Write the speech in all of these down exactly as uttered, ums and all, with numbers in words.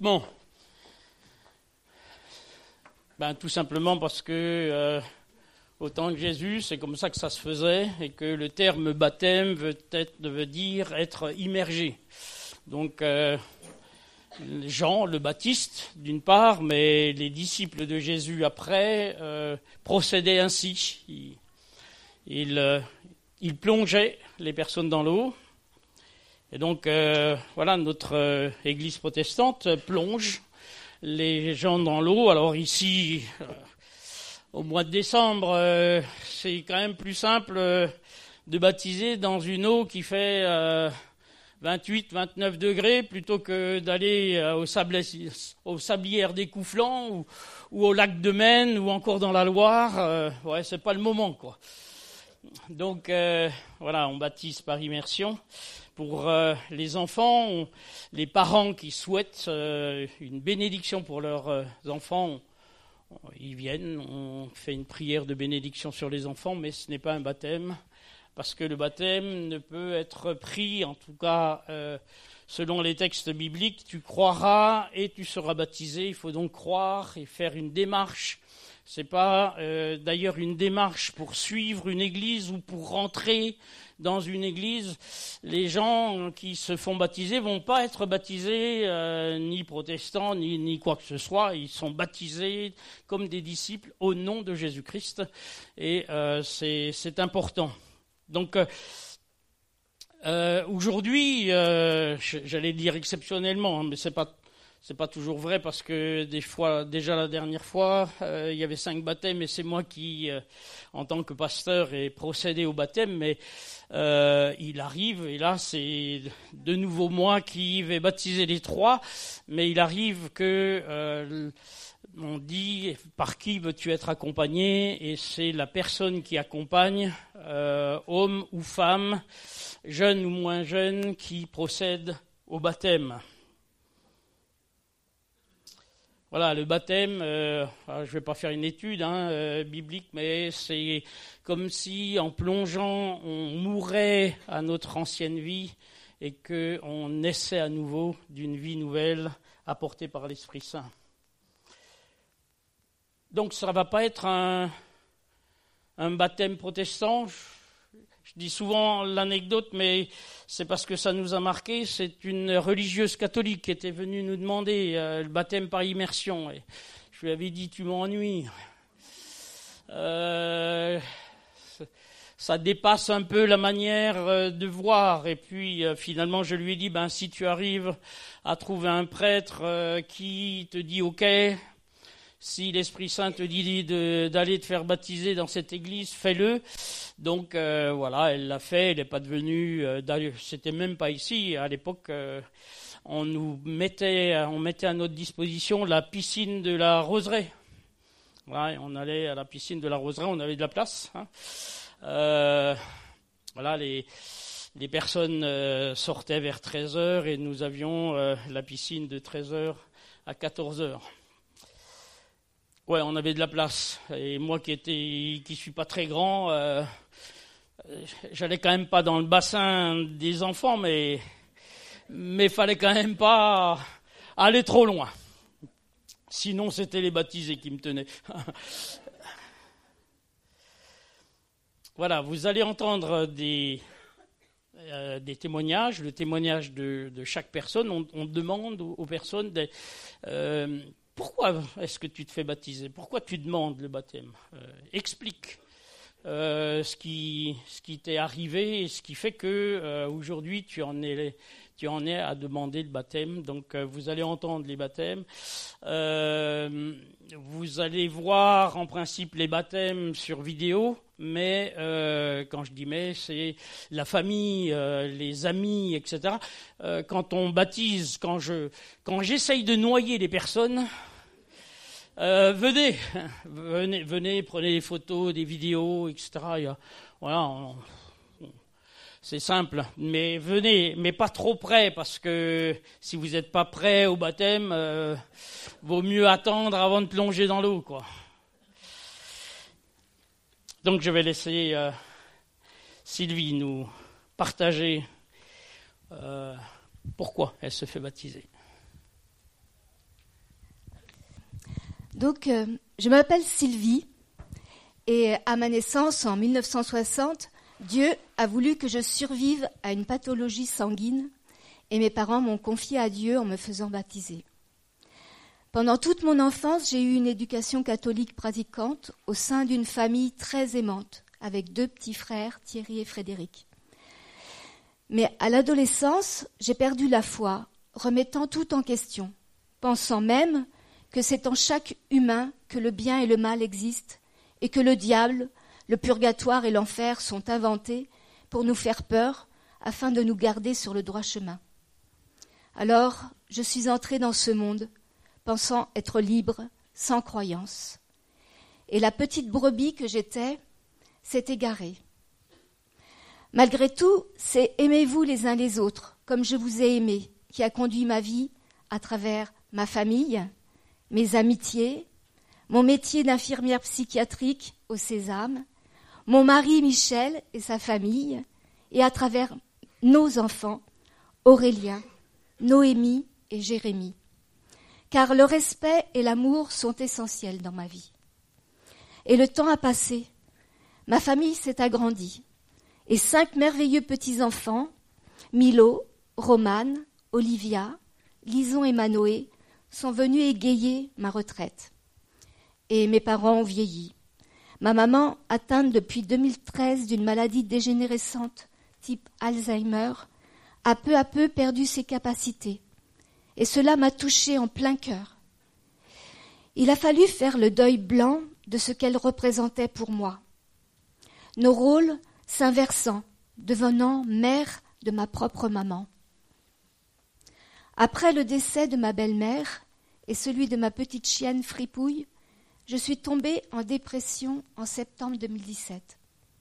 Bon, ben, tout simplement parce que euh, au temps de Jésus, c'est comme ça que ça se faisait, et que le terme baptême veut, être, veut dire être immergé. Donc, euh, Jean le Baptiste, d'une part, mais les disciples de Jésus après euh, procédaient ainsi. Ils, ils, euh, ils plongeaient les personnes dans l'eau. Et donc, euh, voilà, notre euh, Église protestante plonge les gens dans l'eau. Alors ici, euh, au mois de décembre, euh, c'est quand même plus simple euh, de baptiser dans une eau qui fait euh, vingt-huit à vingt-neuf degrés plutôt que d'aller euh, au, sable, au sablière des Couflans ou, ou au lac de Maine ou encore dans la Loire. Euh, ouais, c'est pas le moment, quoi. Donc, euh, voilà, on baptise par immersion. Pour euh, les enfants, on, les parents qui souhaitent euh, une bénédiction pour leurs euh, enfants, on, on, ils viennent, on fait une prière de bénédiction sur les enfants, mais ce n'est pas un baptême, parce que le baptême ne peut être pris, en tout cas, euh, selon les textes bibliques, tu croiras et tu seras baptisé. Il faut donc croire et faire une démarche. C'est pas euh, d'ailleurs une démarche pour suivre une église ou pour rentrer dans une église. Les gens qui se font baptiser vont pas être baptisés euh, ni protestants ni, ni quoi que ce soit. Ils sont baptisés comme des disciples au nom de Jésus-Christ, et euh, c'est, c'est important. Donc euh, euh, aujourd'hui, euh, j'allais dire exceptionnellement, hein, mais c'est pas C'est pas toujours vrai, parce que des fois, déjà la dernière fois, euh, il y avait cinq baptêmes et c'est moi qui, euh, en tant que pasteur, ai procédé au baptême. Mais euh, il arrive, et là c'est de nouveau moi qui vais baptiser les trois, mais il arrive que euh, on dit par qui veux-tu être accompagné, et c'est la personne qui accompagne, euh, homme ou femme, jeune ou moins jeune, qui procède au baptême. Voilà, le baptême, euh, je ne vais pas faire une étude hein, euh, biblique, mais c'est comme si en plongeant, on mourait à notre ancienne vie et qu'on naissait à nouveau d'une vie nouvelle apportée par l'Esprit Saint. Donc ça ne va pas être un, un baptême protestant. Je dis souvent l'anecdote, mais c'est parce que ça nous a marqué. C'est une religieuse catholique qui était venue nous demander euh, le baptême par immersion. Et je lui avais dit, tu m'ennuies. Euh, ça dépasse un peu la manière euh, de voir. Et puis euh, finalement, je lui ai dit, ben, si tu arrives à trouver un prêtre euh, qui te dit OK, si l'Esprit Saint te dit de, d'aller te faire baptiser dans cette église, fais-le. Donc euh, voilà, elle l'a fait, elle n'est pas devenue, euh, c'était même pas ici, à l'époque, euh, on nous mettait, on mettait à notre disposition la piscine de la Roseraie. Voilà, on allait à la piscine de la Roseraie, on avait de la place. Hein. Euh, voilà, les, les personnes euh, sortaient vers treize heures et nous avions euh, la piscine de treize heures à quatorze heures. Ouais, on avait de la place. Et moi qui étais, qui suis pas très grand, euh, j'allais quand même pas dans le bassin des enfants, mais mais fallait quand même pas aller trop loin. Sinon, c'était les baptisés qui me tenaient. Voilà, vous allez entendre des euh, des témoignages, le témoignage de, de chaque personne. On, on demande aux, aux personnes des, euh, pourquoi est-ce que tu te fais baptiser? Pourquoi tu demandes le baptême? euh, Explique euh, ce qui ce qui t'est arrivé et ce qui fait que euh, aujourd'hui tu en es tu en es à demander le baptême. Donc euh, vous allez entendre les baptêmes. Euh, vous allez voir en principe les baptêmes sur vidéo, mais euh, quand je dis mais, c'est la famille, euh, les amis, et cetera. Euh, quand on baptise, quand je quand j'essaye de noyer les personnes, euh, venez, venez, venez, prenez des photos, des vidéos, et cetera. Il y a, voilà. On, C'est simple, mais venez, mais pas trop près, parce que si vous n'êtes pas prêt au baptême, euh, vaut mieux attendre avant de plonger dans l'eau, quoi. Donc je vais laisser euh, Sylvie nous partager euh, pourquoi elle se fait baptiser. Donc, euh, je m'appelle Sylvie et à ma naissance, en mille neuf cent soixante, Dieu a voulu que je survive à une pathologie sanguine et mes parents m'ont confiée à Dieu en me faisant baptiser. Pendant toute mon enfance, j'ai eu une éducation catholique pratiquante au sein d'une famille très aimante, avec deux petits frères, Thierry et Frédéric. Mais à l'adolescence, j'ai perdu la foi, remettant tout en question, pensant même que c'est en chaque humain que le bien et le mal existent et que le diable, le purgatoire et l'enfer sont inventés pour nous faire peur afin de nous garder sur le droit chemin. Alors, je suis entrée dans ce monde, pensant être libre, sans croyance. Et la petite brebis que j'étais s'est égarée. Malgré tout, c'est « aimez-vous les uns les autres, comme je vous ai aimés » qui a conduit ma vie à travers ma famille, mes amitiés, mon métier d'infirmière psychiatrique au Sésame, mon mari Michel et sa famille, et à travers nos enfants, Aurélien, Noémie et Jérémie. Car le respect et l'amour sont essentiels dans ma vie. Et le temps a passé, ma famille s'est agrandie, et cinq merveilleux petits-enfants, Milo, Romane, Olivia, Lison et Manoé, sont venus égayer ma retraite. Et mes parents ont vieilli. Ma maman, atteinte depuis deux mille treize d'une maladie dégénérescente type Alzheimer, a peu à peu perdu ses capacités. Et cela m'a touchée en plein cœur. Il a fallu faire le deuil blanc de ce qu'elle représentait pour moi. Nos rôles s'inversant, devenant mère de ma propre maman. Après le décès de ma belle-mère et celui de ma petite chienne Fripouille, je suis tombée en dépression en septembre deux mille dix-sept.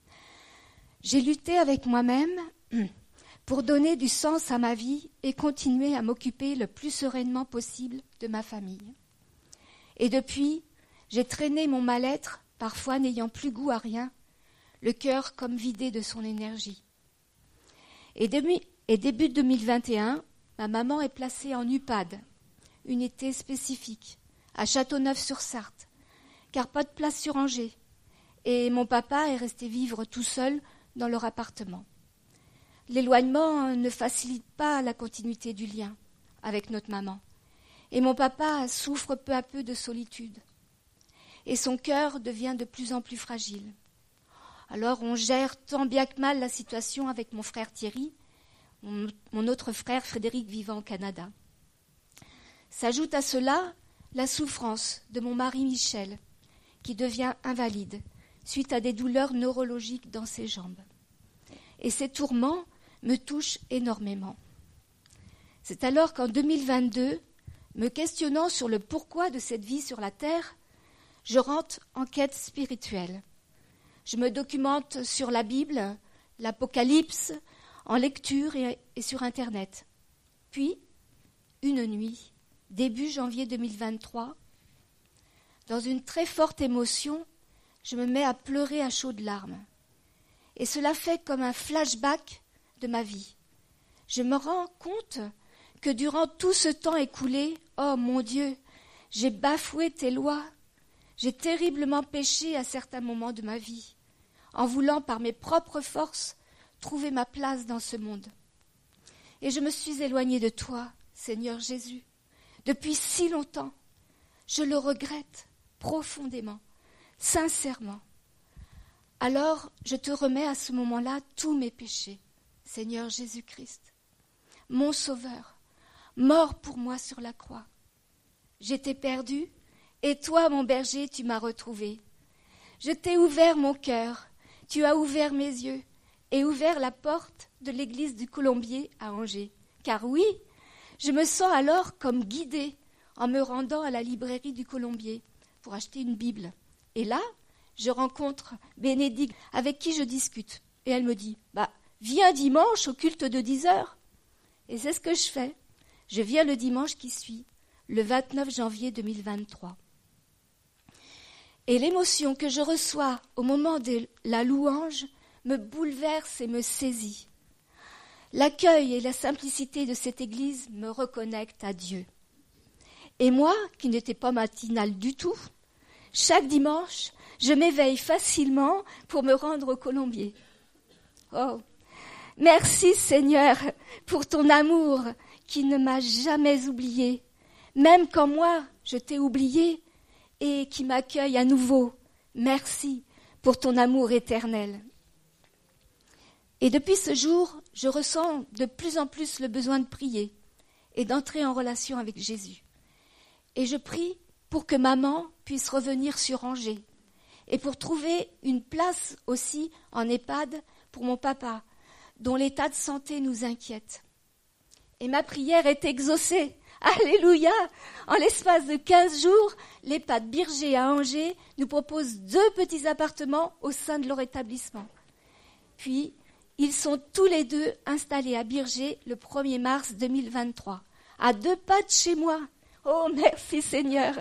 J'ai lutté avec moi-même pour donner du sens à ma vie et continuer à m'occuper le plus sereinement possible de ma famille. Et depuis, j'ai traîné mon mal-être, parfois n'ayant plus goût à rien, le cœur comme vidé de son énergie. Et, demi, et début deux mille vingt et un, ma maman est placée en U P A D, unité spécifique, à Châteauneuf-sur-Sarthe, car pas de place sur Angers, et mon papa est resté vivre tout seul dans leur appartement. L'éloignement ne facilite pas la continuité du lien avec notre maman, et mon papa souffre peu à peu de solitude, et son cœur devient de plus en plus fragile. Alors on gère tant bien que mal la situation avec mon frère Thierry, mon, mon autre frère Frédéric vivant au Canada. S'ajoute à cela la souffrance de mon mari Michel, qui devient invalide suite à des douleurs neurologiques dans ses jambes. Et ces tourments me touchent énormément. C'est alors qu'en deux mille vingt-deux, me questionnant sur le pourquoi de cette vie sur la terre, je rentre en quête spirituelle. Je me documente sur la Bible, l'Apocalypse, en lecture et, et sur Internet. Puis, une nuit, début janvier deux mille vingt-trois, dans une très forte émotion, je me mets à pleurer à chaudes larmes. Et cela fait comme un flashback de ma vie. Je me rends compte que durant tout ce temps écoulé, oh mon Dieu, j'ai bafoué tes lois. J'ai terriblement péché à certains moments de ma vie, en voulant par mes propres forces trouver ma place dans ce monde. Et je me suis éloignée de toi, Seigneur Jésus, depuis si longtemps. Je le regrette profondément, sincèrement. Alors, je te remets à ce moment-là tous mes péchés, Seigneur Jésus-Christ, mon Sauveur, mort pour moi sur la croix. J'étais perdue, et toi, mon berger, tu m'as retrouvée. Je t'ai ouvert mon cœur, tu as ouvert mes yeux, et ouvert la porte de l'église du Colombier à Angers. Car oui, je me sens alors comme guidée en me rendant à la librairie du Colombier pour acheter une Bible. Et là, je rencontre Bénédicte avec qui je discute. Et elle me dit, bah, viens dimanche au culte de dix heures. Et c'est ce que je fais. Je viens le dimanche qui suit, le vingt-neuf janvier deux mille vingt-trois. Et l'émotion que je reçois au moment de la louange me bouleverse et me saisit. L'accueil et la simplicité de cette église me reconnectent à Dieu. Et moi, qui n'étais pas matinale du tout, chaque dimanche, je m'éveille facilement pour me rendre au Colombier. Oh, merci Seigneur pour ton amour qui ne m'a jamais oublié, même quand moi je t'ai oublié et qui m'accueille à nouveau. Merci pour ton amour éternel. Et depuis ce jour, je ressens de plus en plus le besoin de prier et d'entrer en relation avec Jésus. Et je prie pour que maman puisse revenir sur Angers et pour trouver une place aussi en EHPAD pour mon papa, dont l'état de santé nous inquiète. Et ma prière est exaucée. Alléluia! En l'espace de quinze jours, l'EHPAD Birger à Angers nous propose deux petits appartements au sein de leur établissement. Puis, ils sont tous les deux installés à Birger le premier mars deux mille vingt-trois, à deux pas de chez moi. Oh, merci Seigneur!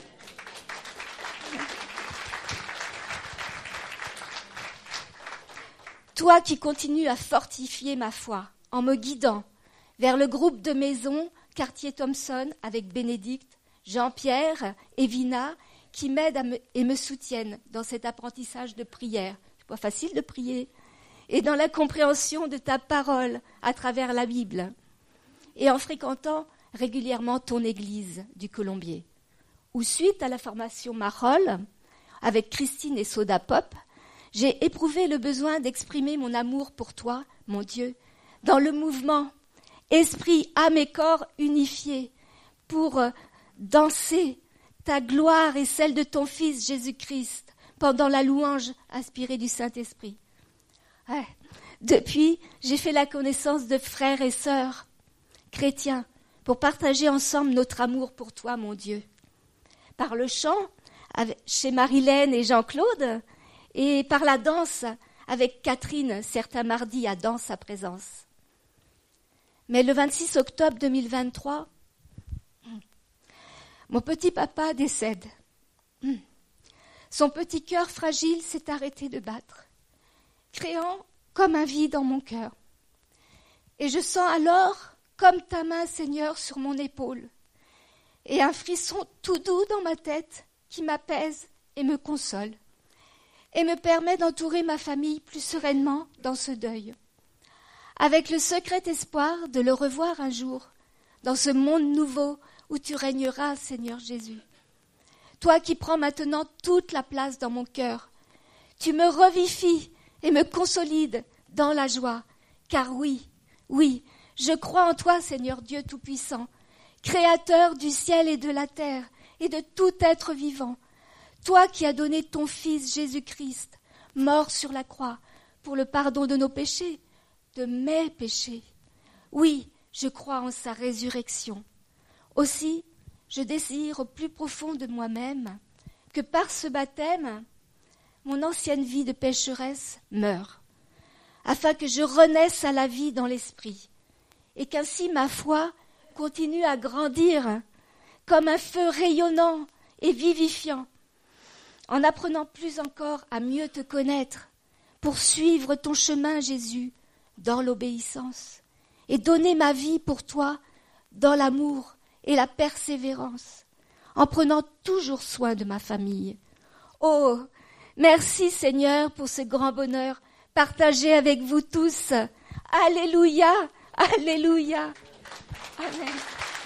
Toi qui continues à fortifier ma foi en me guidant vers le groupe de maison Quartier Thompson avec Bénédicte, Jean-Pierre et Vina qui m'aident à me, et me soutiennent dans cet apprentissage de prière. C'est pas facile de prier. Et dans la compréhension de ta parole à travers la Bible. Et en fréquentant régulièrement ton église du Colombier. Où suite à la formation Marol avec Christine et Soda Pop, j'ai éprouvé le besoin d'exprimer mon amour pour toi, mon Dieu, dans le mouvement esprit, âme et corps unifiés pour danser ta gloire et celle de ton Fils Jésus-Christ pendant la louange inspirée du Saint-Esprit. Ouais. Depuis, j'ai fait la connaissance de frères et sœurs chrétiens pour partager ensemble notre amour pour toi, mon Dieu. Par le chant, avec, chez Marilène et Jean-Claude, et par la danse avec Catherine, certains mardis à Danse à Présence. Mais le vingt-six octobre deux mille vingt-trois, mon petit papa décède. Son petit cœur fragile s'est arrêté de battre, créant comme un vide en mon cœur. Et je sens alors comme ta main, Seigneur, sur mon épaule, et un frisson tout doux dans ma tête qui m'apaise et me console, et me permet d'entourer ma famille plus sereinement dans ce deuil, avec le secret espoir de le revoir un jour, dans ce monde nouveau où tu régneras, Seigneur Jésus. Toi qui prends maintenant toute la place dans mon cœur, tu me revivifies et me consolides dans la joie, car oui, oui, je crois en toi, Seigneur Dieu Tout-Puissant, Créateur du ciel et de la terre et de tout être vivant, toi qui as donné ton Fils Jésus-Christ, mort sur la croix, pour le pardon de nos péchés, de mes péchés. Oui, je crois en sa résurrection. Aussi, je désire au plus profond de moi-même que par ce baptême, mon ancienne vie de pécheresse meure, afin que je renaisse à la vie dans l'esprit, et qu'ainsi ma foi continue à grandir comme un feu rayonnant et vivifiant, en apprenant plus encore à mieux te connaître, pour suivre ton chemin, Jésus, dans l'obéissance, et donner ma vie pour toi dans l'amour et la persévérance, en prenant toujours soin de ma famille. Oh, merci Seigneur pour ce grand bonheur partagé avec vous tous. Alléluia, alléluia. Amen.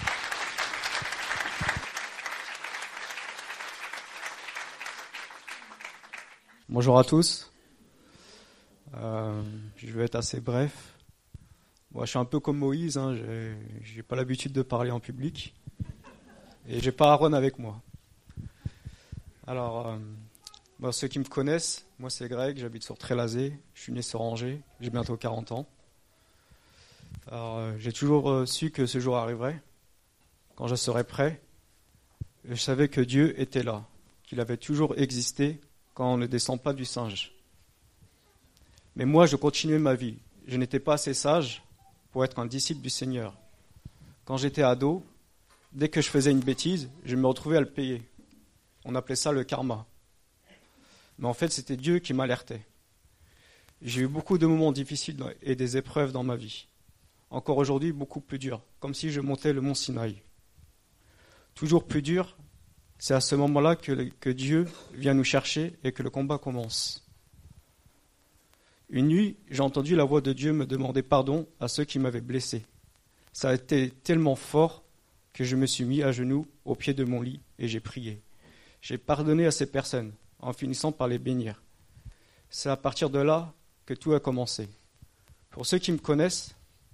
Bonjour à tous. Euh, je vais être assez bref. Moi, je suis un peu comme Moïse, hein, j'ai, j'ai pas l'habitude de parler en public. Et j'ai pas Aaron avec moi. Alors, euh, bon, ceux qui me connaissent, moi c'est Greg, j'habite sur Trélazé, je suis né sur Angers, j'ai bientôt quarante ans. Alors, euh, j'ai toujours euh, su que ce jour arriverait, quand je serais prêt. Et je savais que Dieu était là, qu'il avait toujours existé quand on ne descend pas du singe. Mais moi, je continuais ma vie. Je n'étais pas assez sage pour être un disciple du Seigneur. Quand j'étais ado, dès que je faisais une bêtise, je me retrouvais à le payer. On appelait ça le karma. Mais en fait, c'était Dieu qui m'alertait. J'ai eu beaucoup de moments difficiles et des épreuves dans ma vie. Encore aujourd'hui, beaucoup plus durs, comme si je montais le mont Sinaï. toujours plus dur, c'est à ce moment-là que, que Dieu vient nous chercher et que le combat commence. Une nuit, j'ai entendu la voix de Dieu me demander pardon à ceux qui m'avaient blessé. Ça a été tellement fort que je me suis mis à genoux au pied de mon lit et j'ai prié. J'ai pardonné à ces personnes en finissant par les bénir. C'est à partir de là que tout a commencé. Pour ceux qui me connaissent,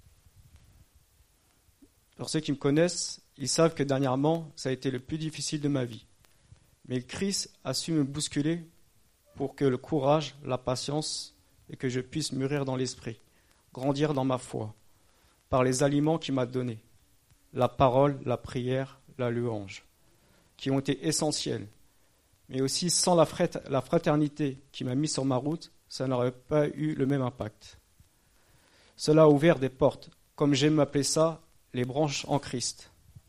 pour ceux qui me connaissent, ils savent que dernièrement, ça a été le plus difficile de ma vie. Mais le Christ a su me bousculer pour que le courage, la patience et que je puisse mûrir dans l'esprit, grandir dans ma foi, par les aliments qu'il m'a donnés, la parole, la prière, la louange, qui ont été essentiels. Mais aussi sans la fraternité qui m'a mis sur ma route, ça n'aurait pas eu le même impact. Cela a ouvert des portes, comme j'aime appeler ça, les branches en Christ.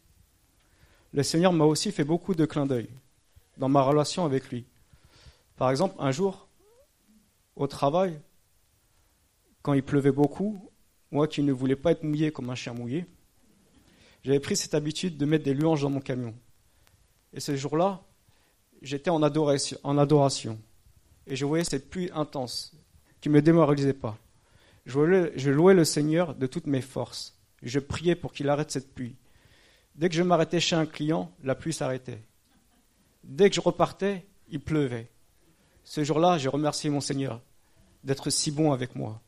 Le Seigneur m'a aussi fait beaucoup de clins d'œil dans ma relation avec lui. Par exemple, un jour, au travail, quand il pleuvait beaucoup, moi qui ne voulais pas être mouillé comme un chien mouillé, j'avais pris cette habitude de mettre des louanges dans mon camion. Et ce jour-là, j'étais en adoration, en adoration et je voyais cette pluie intense qui ne me démoralisait pas. Je louais, je louais le Seigneur de toutes mes forces. Je priais pour qu'il arrête cette pluie. Dès que je m'arrêtais chez un client, la pluie s'arrêtait. Dès que je repartais, il pleuvait. Ce jour-là, j'ai remercié mon Seigneur d'être si bon avec moi.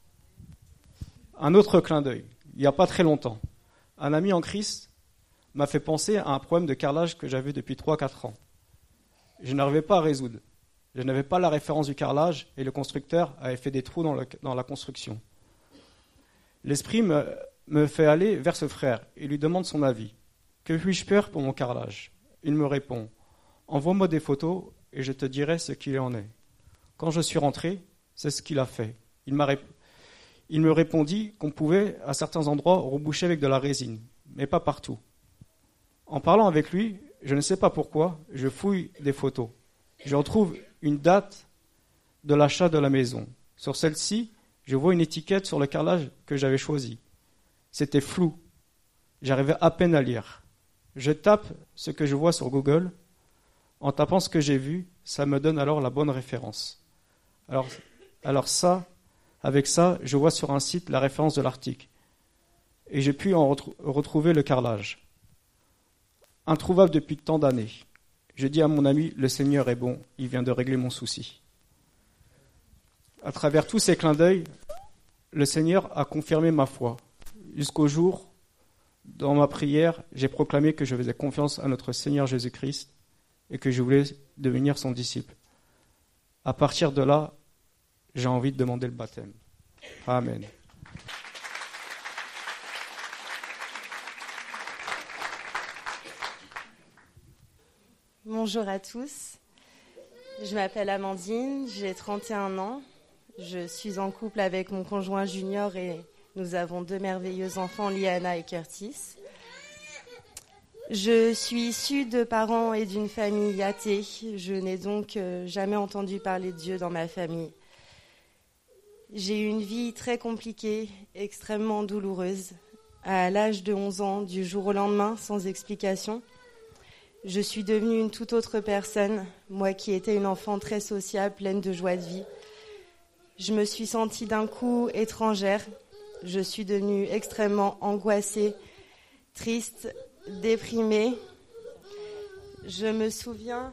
Un autre clin d'œil, il n'y a pas très longtemps, un ami en Christ m'a fait penser à un problème de carrelage que j'avais depuis trois à quatre ans. Je n'arrivais pas à résoudre. Je n'avais pas la référence du carrelage et le constructeur avait fait des trous dans, le, dans la construction. L'esprit me, me fait aller vers ce frère et lui demande son avis. Que puis-je faire pour mon carrelage ? Il me répond, envoie-moi des photos et je te dirai ce qu'il en est. Quand je suis rentré, c'est ce qu'il a fait. Il, m'a rép... Il me répondit qu'on pouvait, à certains endroits, reboucher avec de la résine, mais pas partout. En parlant avec lui, je ne sais pas pourquoi, je fouille des photos. Je retrouve une date de l'achat de la maison. Sur celle-ci, je vois une étiquette sur le carrelage que j'avais choisi. C'était flou. J'arrivais à peine à lire. Je tape ce que je vois sur Google. En tapant ce que j'ai vu, ça me donne alors la bonne référence. Alors, alors ça, avec ça, je vois sur un site la référence de l'article. Et j'ai pu en retrou- retrouver le carrelage. Introuvable depuis tant d'années. Je dis à mon ami, le Seigneur est bon, il vient de régler mon souci. À travers tous ces clins d'œil, le Seigneur a confirmé ma foi. Jusqu'au jour, dans ma prière, j'ai proclamé que je faisais confiance à notre Seigneur Jésus-Christ et que je voulais devenir son disciple. À partir de là, j'ai envie de demander le baptême. Amen. Bonjour à tous, je m'appelle Amandine, j'ai trente et un ans, je suis en couple avec mon conjoint Junior et nous avons deux merveilleux enfants, Liana et Curtis. Je suis issue de parents et d'une famille athée, je n'ai donc jamais entendu parler de Dieu dans ma famille. J'ai eu une vie très compliquée, extrêmement douloureuse, à l'âge de onze ans, du jour au lendemain, sans explication. Je suis devenue une toute autre personne, moi qui étais une enfant très sociable, pleine de joie de vie. Je me suis sentie d'un coup étrangère. Je suis devenue extrêmement angoissée, triste, déprimée. Je me souviens...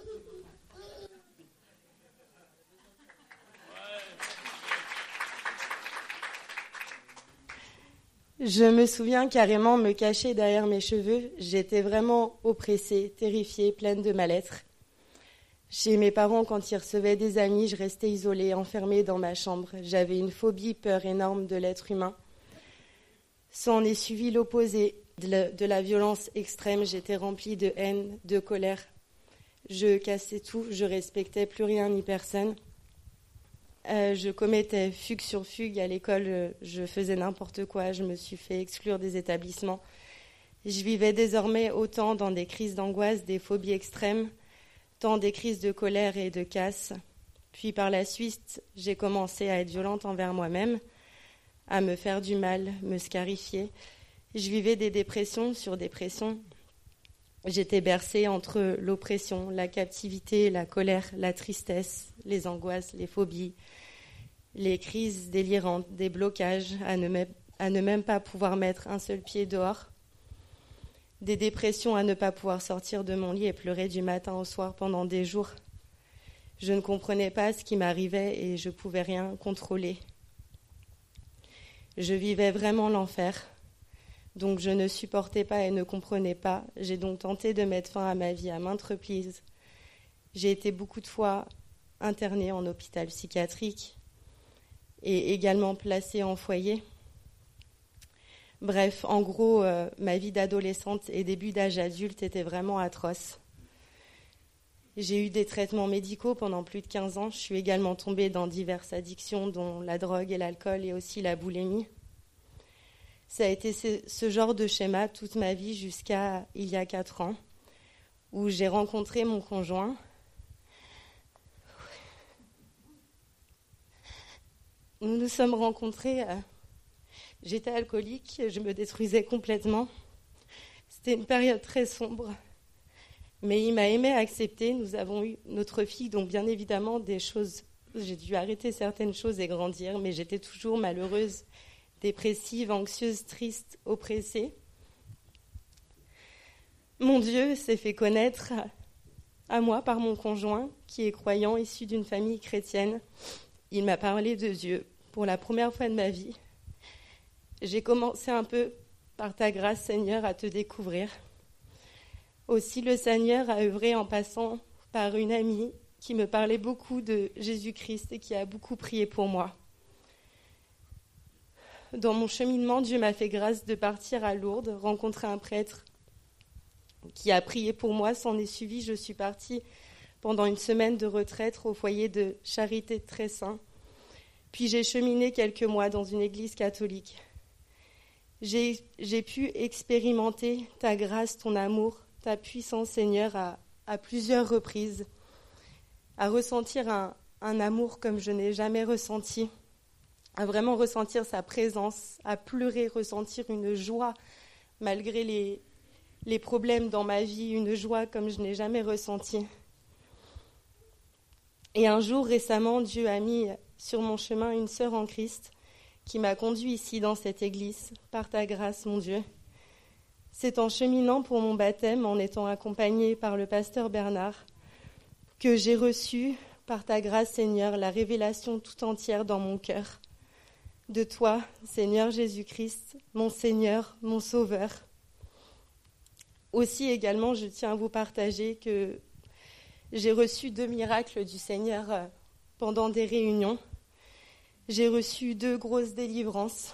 Je me souviens carrément me cacher derrière mes cheveux. J'étais vraiment oppressée, terrifiée, pleine de mal-être. Chez mes parents, quand ils recevaient des amis, je restais isolée, enfermée dans ma chambre. J'avais une phobie, peur énorme de l'être humain. S'en est suivi l'opposé, de la violence extrême. J'étais remplie de haine, de colère. Je cassais tout, je respectais plus rien ni personne. Euh, je commettais fugue sur fugue à l'école, je, je faisais n'importe quoi, je me suis fait exclure des établissements. Je vivais désormais autant dans des crises d'angoisse, des phobies extrêmes, tant des crises de colère et de casse. Puis par la suite, j'ai commencé à être violente envers moi-même, à me faire du mal, me scarifier. Je vivais des dépressions sur dépressions. J'étais bercée entre l'oppression, la captivité, la colère, la tristesse, les angoisses, les phobies, les crises délirantes, des blocages à ne même, à ne même pas pouvoir mettre un seul pied dehors, des dépressions à ne pas pouvoir sortir de mon lit et pleurer du matin au soir pendant des jours. Je ne comprenais pas ce qui m'arrivait et je ne pouvais rien contrôler. Je vivais vraiment l'enfer. Donc je ne supportais pas et ne comprenais pas. J'ai donc tenté de mettre fin à ma vie à maintes reprises. J'ai été beaucoup de fois internée en hôpital psychiatrique et également placée en foyer. Bref, en gros, euh, ma vie d'adolescente et début d'âge adulte était vraiment atroce. J'ai eu des traitements médicaux pendant plus de quinze ans. Je suis également tombée dans diverses addictions, dont la drogue et l'alcool et aussi la boulimie. Ça a été ce, ce genre de schéma toute ma vie jusqu'à il y a quatre ans, où j'ai rencontré mon conjoint. Nous nous sommes rencontrés, euh, j'étais alcoolique, je me détruisais complètement. C'était une période très sombre, mais il m'a aimé accepter. Nous avons eu notre fille, donc bien évidemment des choses, j'ai dû arrêter certaines choses et grandir, mais j'étais toujours malheureuse, dépressive, anxieuse, triste, oppressée. Mon Dieu s'est fait connaître à moi par mon conjoint, qui est croyant, issu d'une famille chrétienne. Il m'a parlé de Dieu pour la première fois de ma vie. J'ai commencé un peu, par ta grâce, Seigneur, à te découvrir. Aussi, le Seigneur a œuvré en passant par une amie qui me parlait beaucoup de Jésus-Christ et qui a beaucoup prié pour moi. Dans mon cheminement, Dieu m'a fait grâce de partir à Lourdes, rencontrer un prêtre qui a prié pour moi. S'en est suivi, je suis partie pendant une semaine de retraite au foyer de Charité de Tressin. Puis j'ai cheminé quelques mois dans une église catholique. J'ai, j'ai pu expérimenter ta grâce, ton amour, ta puissance, Seigneur, à, à plusieurs reprises, à ressentir un, un amour comme je n'ai jamais ressenti, à vraiment ressentir sa présence, à pleurer, ressentir une joie malgré les, les problèmes dans ma vie, une joie comme je n'ai jamais ressentie. Et un jour, récemment, Dieu a mis sur mon chemin une sœur en Christ qui m'a conduit ici dans cette église, par ta grâce, mon Dieu. C'est en cheminant pour mon baptême, en étant accompagnée par le pasteur Bernard, que j'ai reçu, par ta grâce, Seigneur, la révélation tout entière dans mon cœur de toi, Seigneur Jésus-Christ, mon Seigneur, mon Sauveur. Aussi également, je tiens à vous partager que j'ai reçu deux miracles du Seigneur pendant des réunions. J'ai reçu deux grosses délivrances.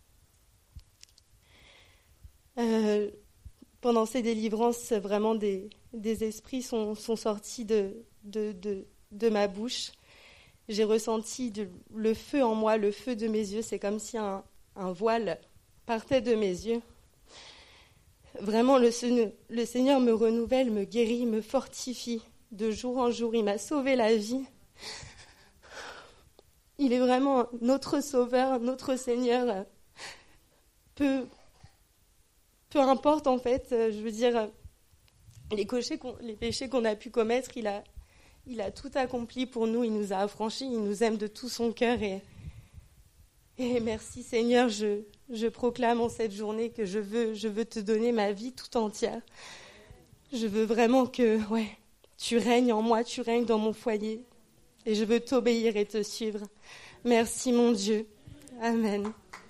Euh, pendant ces délivrances, vraiment des, des esprits sont, sont sortis de, de, de, de ma bouche. J'ai ressenti de, le feu en moi, le feu de mes yeux. C'est comme si un, un voile partait de mes yeux. Vraiment, le, le Seigneur me renouvelle, me guérit, me fortifie de jour en jour. Il m'a sauvé la vie. Il est vraiment notre Sauveur, notre Seigneur. Peu, peu importe, en fait, je veux dire, les, qu'on, les péchés qu'on a pu commettre, il a... Il a tout accompli pour nous, il nous a affranchis, il nous aime de tout son cœur. Et, et merci Seigneur, je, je proclame en cette journée que je veux, je veux te donner ma vie tout entière. Je veux vraiment que ouais, tu règnes en moi, tu règnes dans mon foyer. Et je veux t'obéir et te suivre. Merci mon Dieu. Amen.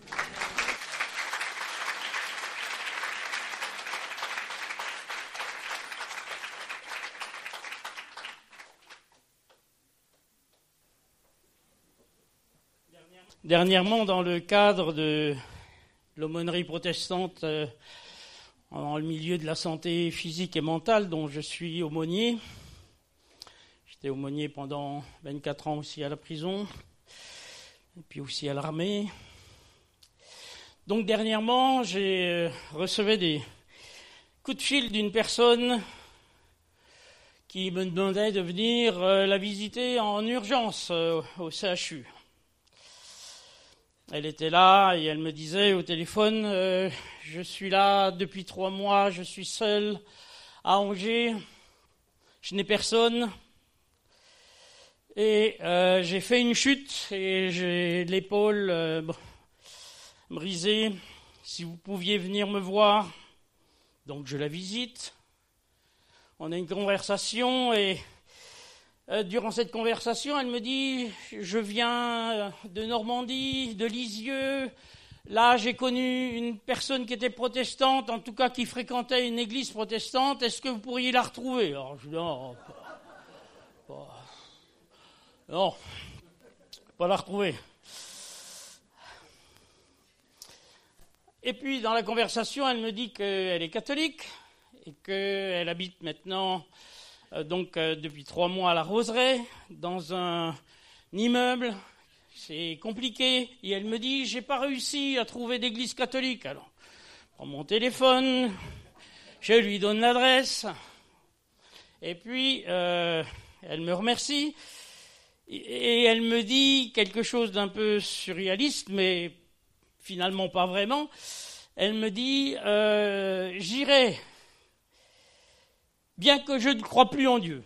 Dernièrement, dans le cadre de l'aumônerie protestante euh, dans le milieu de la santé physique et mentale, dont je suis aumônier, j'étais aumônier pendant vingt-quatre ans aussi à la prison, et puis aussi à l'armée. Donc dernièrement, j'ai euh, reçu des coups de fil d'une personne qui me demandait de venir euh, la visiter en urgence euh, au C H U. Elle était là et elle me disait au téléphone euh, « Je suis là depuis trois mois, je suis seule à Angers, je n'ai personne. Et euh, j'ai fait une chute et j'ai l'épaule euh, brisée. Si vous pouviez venir me voir, donc je la visite. On a une conversation et euh, durant cette conversation, elle me dit « Je viens de Normandie, de Lisieux. Là, j'ai connu une personne qui était protestante, en tout cas qui fréquentait une église protestante. Est-ce que vous pourriez la retrouver ?» Alors je dis « Non, pas, pas, non, pas la retrouver. » Et puis, dans la conversation, elle me dit qu'elle est catholique et qu'elle habite maintenant, euh, donc euh, depuis trois mois à la Roseraie, dans un, un immeuble. C'est compliqué. Et elle me dit, j'ai pas réussi à trouver d'église catholique. Alors, je prends mon téléphone, je lui donne l'adresse, et puis euh, elle me remercie. Et elle me dit quelque chose d'un peu surréaliste, mais finalement pas vraiment. Elle me dit, euh, j'irai, bien que je ne croie plus en Dieu.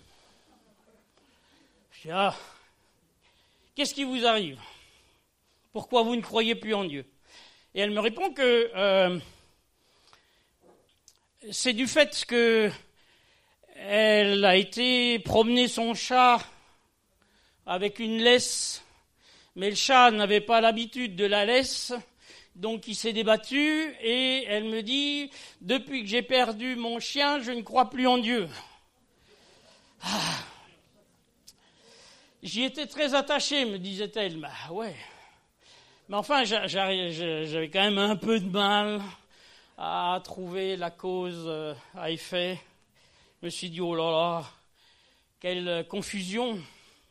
Je dis, ah, qu'est-ce qui vous arrive? Pourquoi vous ne croyez plus en Dieu? Et elle me répond que euh, c'est du fait qu'elle a été promener son chat avec une laisse, mais le chat n'avait pas l'habitude de la laisse, donc il s'est débattu, et elle me dit, depuis que j'ai perdu mon chien, je ne crois plus en Dieu. Ah. J'y étais très attaché, me disait-elle. Bah ouais. Mais enfin, j'avais quand même un peu de mal à trouver la cause à effet. Je me suis dit, oh là là, quelle confusion.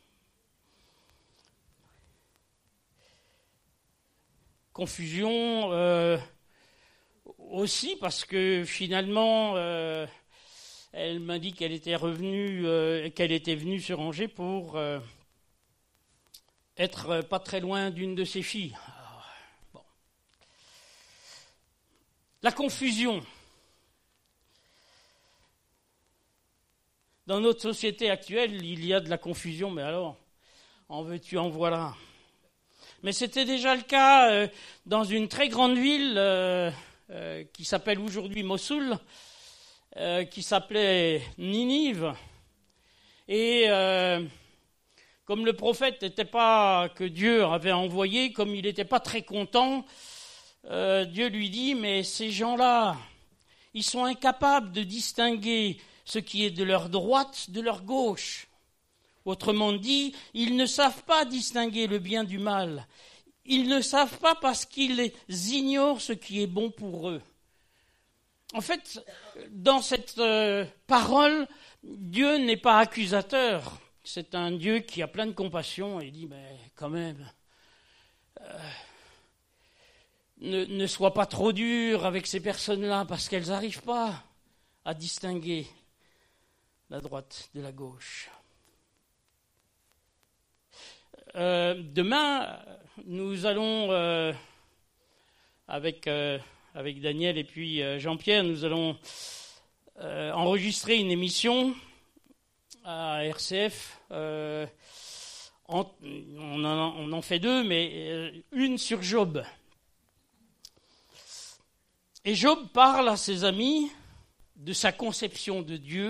Confusion euh, aussi parce que finalement, euh, elle m'a dit qu'elle était revenue, euh, qu'elle était venue sur Angers pour euh, être pas très loin d'une de ses filles. Alors, bon. La confusion. Dans notre société actuelle, il y a de la confusion, mais alors, en veux-tu, en voilà. Mais c'était déjà le cas euh, dans une très grande ville euh, euh, qui s'appelle aujourd'hui Mossoul, euh, qui s'appelait Ninive. Et euh, comme le prophète n'était pas que Dieu avait envoyé, comme il n'était pas très content, euh, Dieu lui dit, mais ces gens-là, ils sont incapables de distinguer ce qui est de leur droite de leur gauche. Autrement dit, ils ne savent pas distinguer le bien du mal. Ils ne savent pas parce qu'ils ignorent ce qui est bon pour eux. En fait, dans cette euh, parole, Dieu n'est pas accusateur. C'est un Dieu qui a plein de compassion et dit, mais quand même, euh, ne, ne sois pas trop dur avec ces personnes-là parce qu'elles n'arrivent pas à distinguer la droite de la gauche. Euh, demain, nous allons, euh, avec, euh, avec Daniel et puis euh, Jean-Pierre, nous allons euh, enregistrer une émission à R C F. Euh, en, on, en, on en fait deux, mais euh, une sur Job. Et Job parle à ses amis de sa conception de Dieu.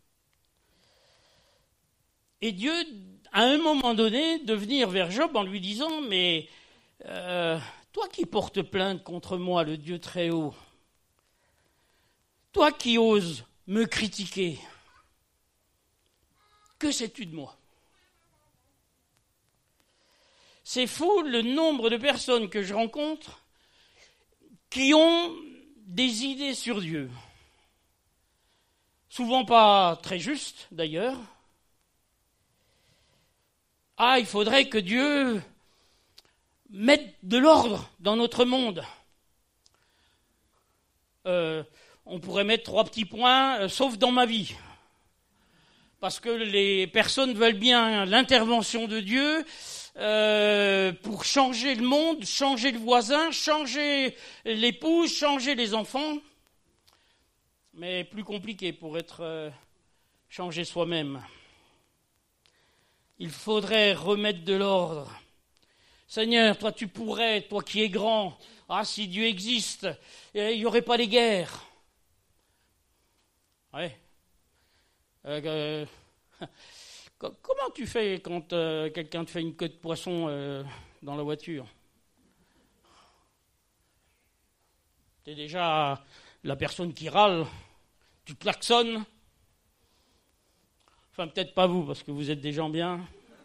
Et Dieu, à un moment donné, de venir vers Job en lui disant, mais euh, toi qui portes plainte contre moi, le Dieu très haut, toi qui oses me critiquer, que sais-tu de moi? C'est fou le nombre de personnes que je rencontre qui ont des idées sur Dieu. Souvent pas très justes, d'ailleurs. Ah, il faudrait que Dieu mette de l'ordre dans notre monde. Euh, on pourrait mettre trois petits points, euh, sauf dans ma vie. Parce que les personnes veulent bien l'intervention de Dieu euh, pour changer le monde, changer le voisin, changer l'épouse, changer les enfants. mais plus compliqué pour être euh, changé soi-même. Il faudrait remettre de l'ordre. Seigneur, toi tu pourrais, toi qui es grand, ah si Dieu existe, il n'y aurait pas les guerres. Ouais. Euh, euh, comment tu fais quand euh, quelqu'un te fait une queue de poisson euh, dans la voiture? Tu es déjà la personne qui râle, tu klaxonnes. Enfin, peut-être pas vous, parce que vous êtes des gens bien.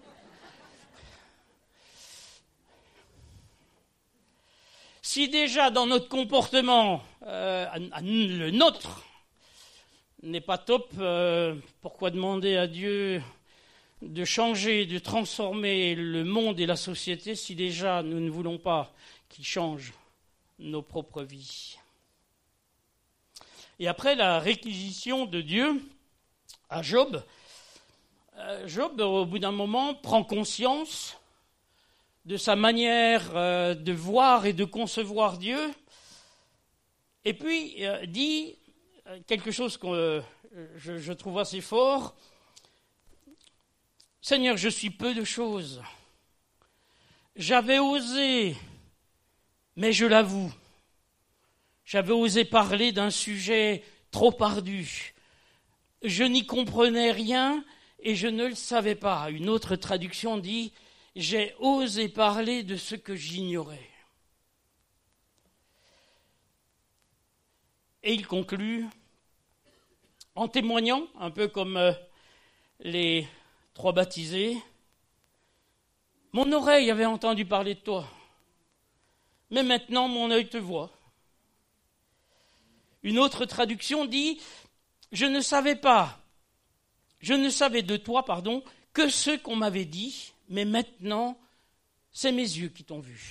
Si déjà dans notre comportement, euh, le nôtre n'est pas top, euh, pourquoi demander à Dieu de changer, de transformer le monde et la société si déjà nous ne voulons pas qu'il change nos propres vies? Et après la réquisition de Dieu à Job, euh, Job, au bout d'un moment, prend conscience de sa manière euh, de voir et de concevoir Dieu, et puis euh, dit euh, quelque chose que euh, je, je trouve assez fort. Seigneur, je suis peu de choses. J'avais osé, mais je l'avoue, j'avais osé parler d'un sujet trop ardu. Je n'y comprenais rien et je ne le savais pas. Une autre traduction dit « J'ai osé parler de ce que j'ignorais ». Et il conclut en témoignant, un peu comme euh, les trois baptisés, « Mon oreille avait entendu parler de toi, mais maintenant mon œil te voit. » Une autre traduction dit « Je ne savais pas, je ne savais de toi, pardon, que ce qu'on m'avait dit, mais maintenant, c'est mes yeux qui t'ont vu. »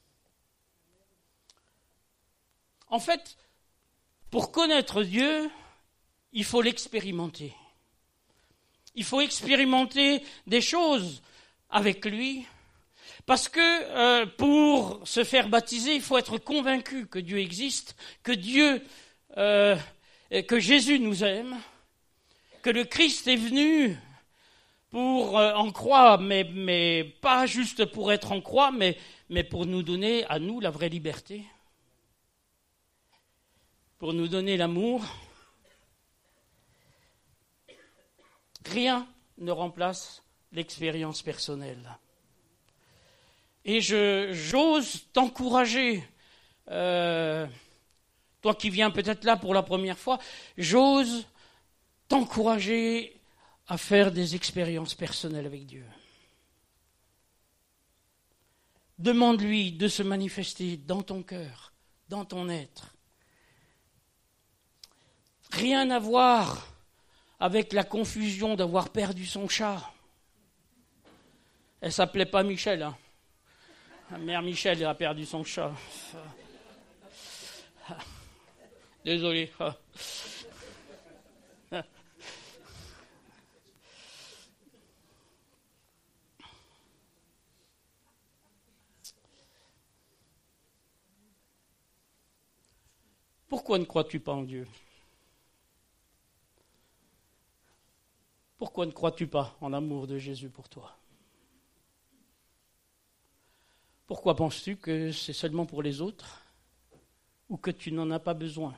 En fait, pour connaître Dieu, il faut l'expérimenter. Il faut expérimenter des choses avec lui, parce que euh, pour se faire baptiser, il faut être convaincu que Dieu existe, que Dieu, euh, que Jésus nous aime, que le Christ est venu pour euh, en croix, mais, mais pas juste pour être en croix, mais, mais pour nous donner à nous la vraie liberté, pour nous donner l'amour. Rien ne remplace l'expérience personnelle. Et je, j'ose t'encourager, euh, toi qui viens peut-être là pour la première fois, j'ose t'encourager à faire des expériences personnelles avec Dieu. Demande-lui de se manifester dans ton cœur, dans ton être. Rien à voir avec la confusion d'avoir perdu son chat. Elle ne s'appelait pas Michel, hein. La mère Michel elle a perdu son chat. Désolé. Pourquoi ne crois-tu pas en Dieu? Pourquoi ne crois-tu pas en l'amour de Jésus pour toi? Pourquoi penses-tu que c'est seulement pour les autres ou que tu n'en as pas besoin?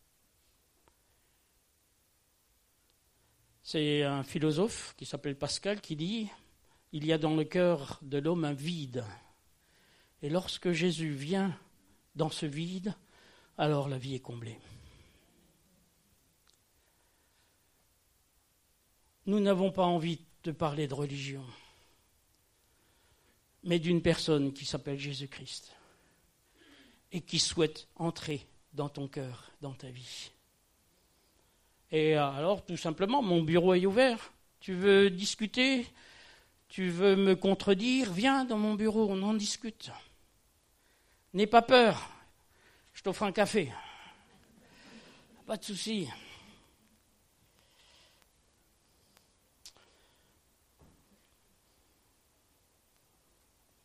C'est un philosophe qui s'appelle Pascal qui dit « Il y a dans le cœur de l'homme un vide. Et lorsque Jésus vient dans ce vide, alors la vie est comblée. » Nous n'avons pas envie de parler de religion, mais d'une personne qui s'appelle Jésus-Christ et qui souhaite entrer dans ton cœur, dans ta vie. Et alors, tout simplement, mon bureau est ouvert. Tu veux discuter? Tu veux me contredire? Viens dans mon bureau, on en discute. N'aie pas peur, je t'offre un café. Pas de souci.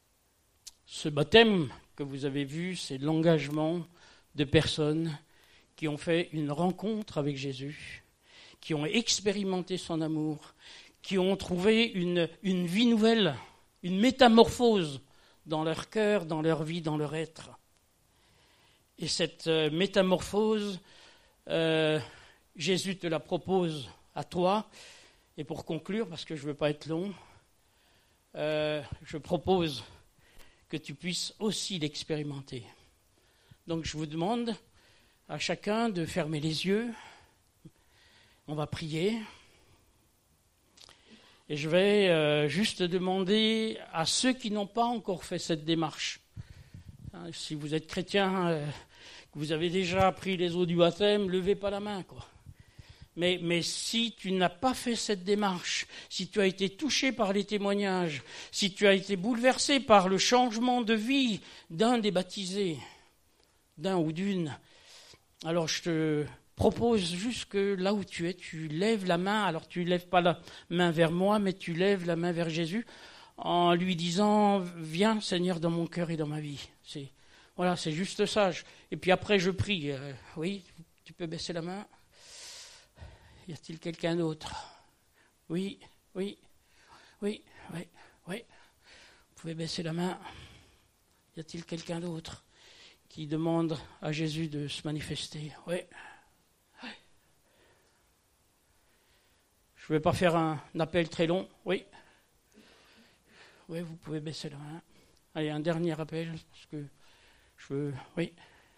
Ce baptême que vous avez vu, c'est l'engagement de personnes qui ont fait une rencontre avec Jésus, qui ont expérimenté son amour, qui ont trouvé une, une vie nouvelle, une métamorphose dans leur cœur, dans leur vie, dans leur être. Et cette euh, métamorphose, euh, Jésus te la propose à toi. Et pour conclure, parce que je ne veux pas être long, euh, je propose que tu puisses aussi l'expérimenter. Donc je vous demande à chacun de fermer les yeux. On va prier. Et je vais euh, juste demander à ceux qui n'ont pas encore fait cette démarche, hein, si vous êtes chrétien, euh, que vous avez déjà pris les eaux du baptême, levez pas la main, quoi. Mais, mais si tu n'as pas fait cette démarche, si tu as été touché par les témoignages, si tu as été bouleversé par le changement de vie d'un des baptisés, d'un ou d'une, alors je te propose juste que là où tu es, tu lèves la main. Alors tu ne lèves pas la main vers moi, mais tu lèves la main vers Jésus en lui disant « Viens Seigneur dans mon cœur et dans ma vie ». C'est, voilà, c'est juste ça. Et puis après je prie. Euh, oui, tu peux baisser la main. Y a-t-il quelqu'un d'autre? Oui, oui, oui, oui, oui. Vous pouvez baisser la main. Y a-t-il quelqu'un d'autre qui demande à Jésus de se manifester? Oui. Oui. Je ne vais pas faire un appel très long. Oui. Oui, vous pouvez baisser la main. Allez, un dernier appel, parce que je veux... Oui.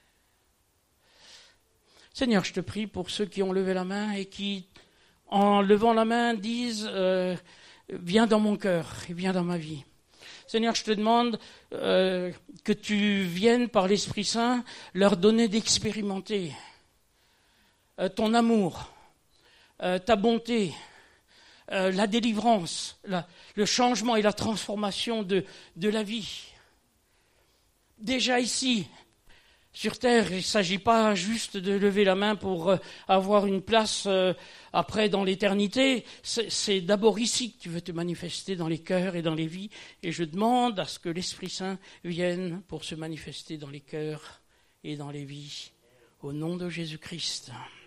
Seigneur, je te prie pour ceux qui ont levé la main et qui, en levant la main, disent euh, « Viens dans mon cœur et viens dans ma vie ». Seigneur, je te demande euh, que tu viennes par l'Esprit Saint leur donner d'expérimenter euh, ton amour, euh, ta bonté, euh, la délivrance, la, le changement et la transformation de, de la vie. Déjà ici, sur terre, il ne s'agit pas juste de lever la main pour avoir une place après dans l'éternité. C'est, c'est d'abord ici que tu veux te manifester dans les cœurs et dans les vies. Et je demande à ce que l'Esprit Saint vienne pour se manifester dans les cœurs et dans les vies. Au nom de Jésus-Christ.